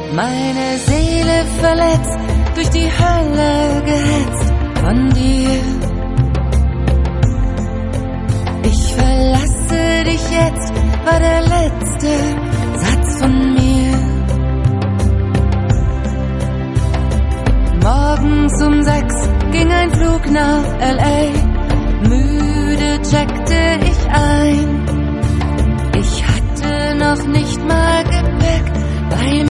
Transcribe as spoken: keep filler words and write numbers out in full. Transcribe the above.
Meine Seele verletzt, durch die Hölle gehetzt von dir. Ich verlasse dich jetzt, war der letzte Satz von mir. Morgens um sechs ging ein Flug nach L A